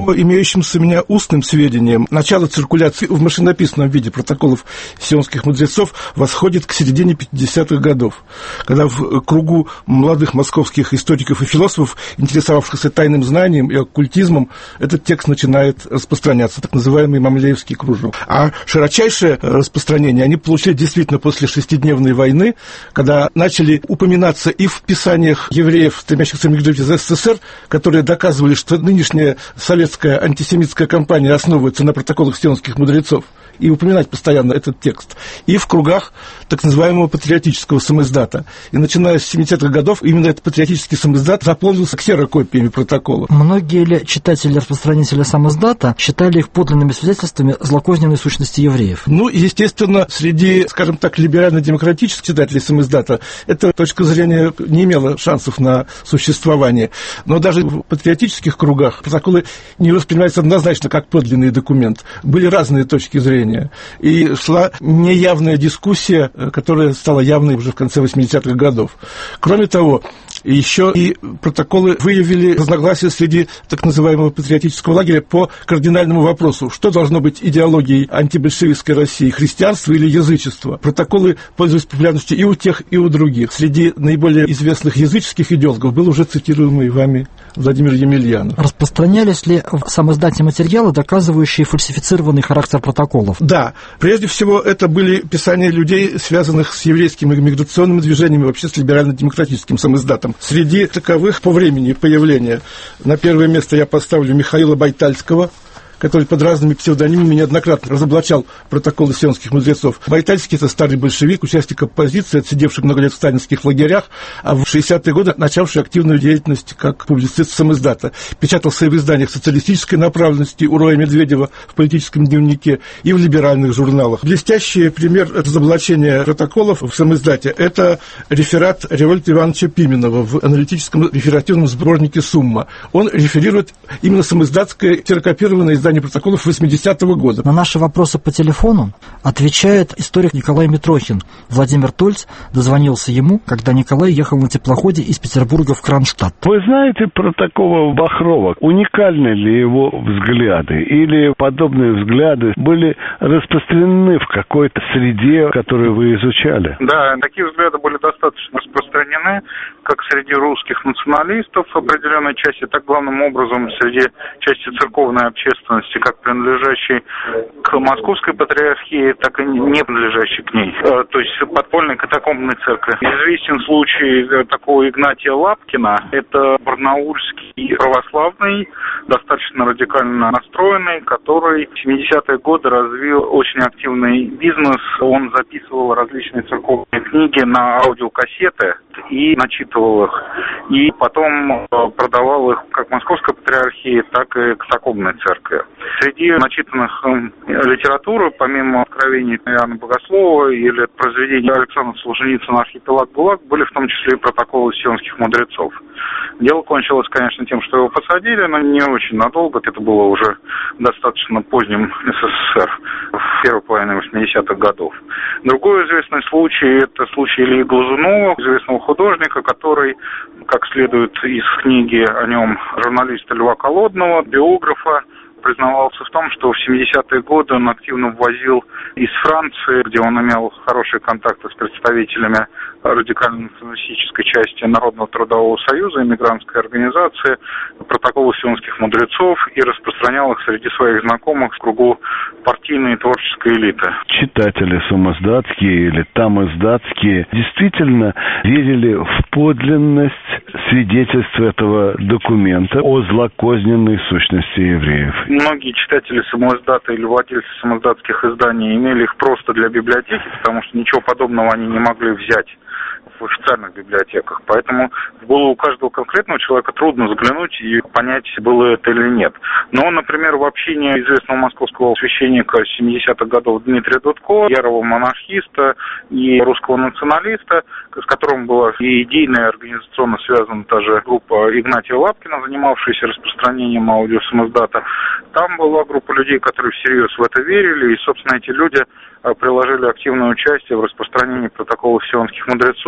По имеющимся у меня устным сведениям, начало циркуляции в машинописном виде протоколов сионских мудрецов восходит к середине 50-х годов, когда в кругу молодых московских историков и философов, интересовавшихся тайным знанием и оккультизмом, этот текст начинает распространяться, так называемый Мамлеевский кружок. А широчайшее распространение они получили действительно после шестидневной войны, когда начали упоминаться и в писаниях евреев, стремящихся мигрировать из СССР, которые доказывали, что нынешняя советская антисемитская кампания основывается на протоколах сионских мудрецов, и упоминать постоянно этот текст, и в кругах так называемого патриотического самиздата. И начиная с 70-х годов именно этот патриотический самиздат заполнился ксерокопиями протоколов. Многие ли читатели-распространители самиздата считали их подлинными свидетельствами злокозненной сущности евреев? Ну, естественно, среди, скажем так, либерально-демократических читателей самиздата эта точка зрения не имела шансов на существование. Но даже в патриотических кругах протоколы не воспринимаются однозначно как подлинный документ. Были разные точки зрения. И шла неявная дискуссия, которая стала явной уже в конце 80-х годов. Кроме того, еще и протоколы выявили разногласия среди так называемого патриотического лагеря по кардинальному вопросу, что должно быть идеологией антибольшевистской России, христианство или язычество. Протоколы пользовались популярностью и у тех, и у других. Среди наиболее известных языческих идеологов был уже цитируемый вами Владимир Емельянов. Распространялись ли в самиздате материалы, доказывающие фальсифицированный характер протоколов? Да. Прежде всего, это были писания людей, связанных с еврейскими миграционными движениями, вообще с либерально-демократическим самиздатом. Среди таковых по времени появления на первое место я поставлю Михаила Байтальского, который под разными псевдонимами неоднократно разоблачал протоколы сионских мудрецов. Байтальский – это старый большевик, участник оппозиции, отсидевший много лет в сталинских лагерях, а в 60-е годы начавший активную деятельность как публицист самиздата. Печатался в изданиях социалистической направленности у Роя Медведева в политическом дневнике и в либеральных журналах. Блестящий пример разоблачения протоколов в самиздате – это реферат Револьта Ивановича Пименова в аналитическом реферативном сборнике «Сумма». Он реферирует именно самиздатское ксерокопированное издание протоколов 80-го года. На наши вопросы по телефону отвечает историк Николай Митрохин. Владимир Тольц дозвонился ему, когда Николай ехал на теплоходе из Петербурга в Кронштадт. Вы знаете про такого Бахрова? Уникальны ли его взгляды? Или подобные взгляды были распространены в какой-то среде, которую вы изучали? Да, такие взгляды были достаточно распространены, как среди русских националистов в определенной части, так главным образом среди части церковной общественности, как принадлежащей к Московской патриархии, так и не принадлежащей к ней, то есть подпольной катакомбной церкви. Известен случай такого Игнатия Лапкина, это барнаульский православный, достаточно радикально настроенный, который в 70-е годы развил очень активный бизнес. Он записывал различные церковные книги на аудиокассеты и начитывал их, и потом продавал их как Московской патриархии, так и катакомбной церкви. Среди начитанных литературы, помимо откровений Иоанна Богослова или произведений Александра Солженицына «Архипелаг ГУЛАГ», были в том числе и протоколы сионских мудрецов. Дело кончилось, конечно, тем, что его посадили, но не очень надолго. Это было уже достаточно поздним СССР, в первой половине 80-х годов. Другой известный случай – это случай Ильи Глазунова, известного художника, который, как следует из книги о нем журналиста Льва Колодного, биографа, признавался в том, что в 70-е годы он активно ввозил из Франции, где он имел хорошие контакты с представителями радикально-националистической части Народного трудового союза, иммигрантской организации, протоколы сионских мудрецов и распространял их среди своих знакомых в кругу партийной и творческой элиты. Читатели самиздатские или тамиздатские действительно верили в подлинность свидетельств этого документа о злокозненной сущности евреев. Многие читатели самиздата или владельцы самиздатских изданий имели их просто для библиотеки, потому что ничего подобного они не могли взять в официальных библиотеках. Поэтому в голову каждого конкретного человека трудно заглянуть и понять, было это или нет. Но, например, в общении известного московского священника 70-х годов Дмитрия Дудко, ярого монархиста и русского националиста, с которым была и идейно, и организационно связана та же группа Игнатия Лапкина, занимавшаяся распространением аудиосамиздата, там была группа людей, которые всерьез в это верили, и, собственно, эти люди приложили активное участие в распространении протоколов сионских мудрецов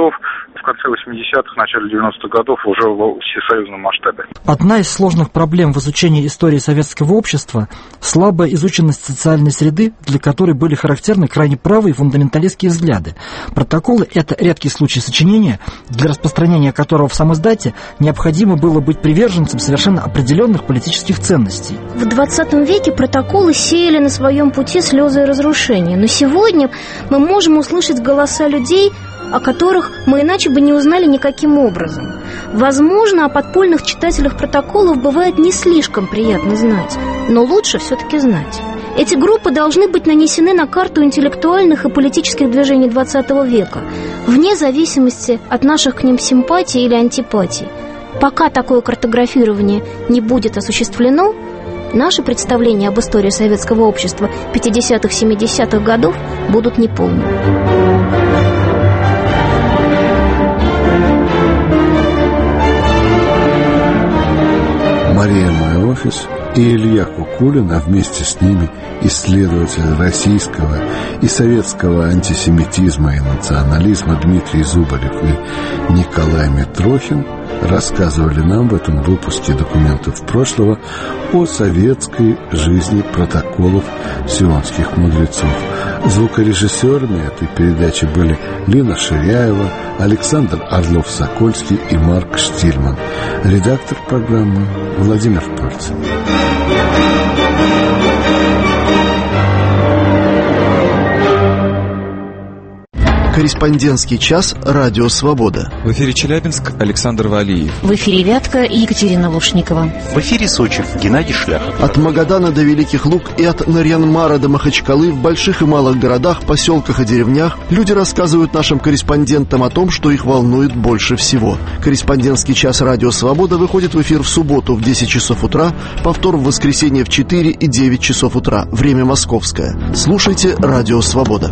мудрецов в конце 80-х, начале 90-х годов уже в всесоюзном масштабе. Одна из сложных проблем в изучении истории советского общества – слабая изученность социальной среды, для которой были характерны крайне правые фундаменталистские взгляды. Протоколы – это редкий случай сочинения, для распространения которого в самом издате необходимо было быть приверженцем совершенно определенных политических ценностей. В 20 веке протоколы сеяли на своем пути слезы и разрушения, но сегодня мы можем услышать голоса людей, о которых мы иначе бы не узнали никаким образом. Возможно, о подпольных читателях протоколов бывает не слишком приятно знать, но лучше все-таки знать. Эти группы должны быть нанесены на карту интеллектуальных и политических движений XX века, вне зависимости от наших к ним симпатий или антипатий. Пока такое картографирование не будет осуществлено, наши представления об истории советского общества 50-х-70-х годов будут неполны. Мария Майофис и Илья Кукулин, а вместе с ними исследователи российского и советского антисемитизма и национализма Дмитрий Зубарев и Николай Митрохин рассказывали нам в этом выпуске «Документов прошлого» о советской жизни протоколов сионских мудрецов. Звукорежиссерами этой передачи были Лина Ширяева, Александр Орлов-Сокольский и Марк Штильман. Редактор программы Владимир Пальцев. Корреспондентский час «Радио Свобода». В эфире Челябинск, Александр Валиев. В эфире Вятка и Екатерина Лушникова. В эфире Сочи, Геннадий Шляхов. От Магадана до Великих Луг и от Нарьян-Мара до Махачкалы в больших и малых городах, поселках и деревнях люди рассказывают нашим корреспондентам о том, что их волнует больше всего. Корреспондентский час «Радио Свобода» выходит в эфир в субботу в 10 часов утра, повтор в воскресенье в 4 и 9 часов утра. Время московское. Слушайте «Радио Свобода».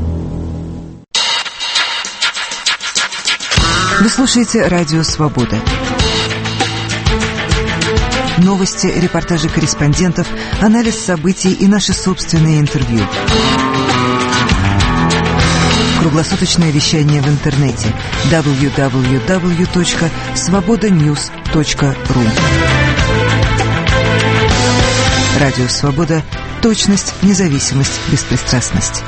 Вы слушаете «Радио Свобода». Новости, репортажи корреспондентов, анализ событий и наши собственные интервью. Круглосуточное вещание в интернете www.svobodanews.ru. Радио Свобода. Точность, независимость, беспристрастность.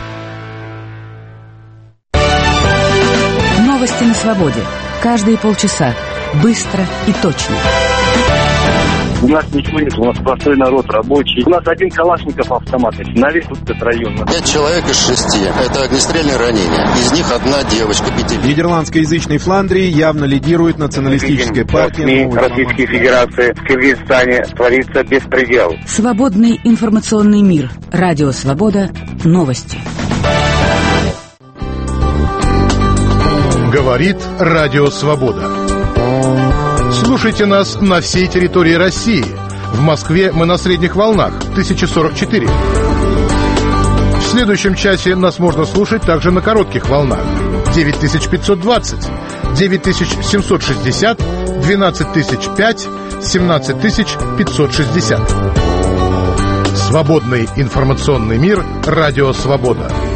Новости на свободе. Каждые полчаса. Быстро и точно. У нас ничего нет, у нас простой народ, рабочий. У нас один Калашников автомат на весь этот район. 5 человек из 6. Это огнестрельные ранения. Из них одна девочка 5 лет. В нидерландскоязычной Фландрии явно лидирует националистическая партия СМИ Российской Федерации. В Киргизстане творится беспредел. Свободный информационный мир. Радио Свобода. Новости. Говорит Радио Свобода. Слушайте нас на всей территории России. В Москве мы на средних волнах 1044. В следующем часе нас можно слушать также на коротких волнах 9520, 9760, 12005, 17560. Свободный информационный мир. Радио Свобода.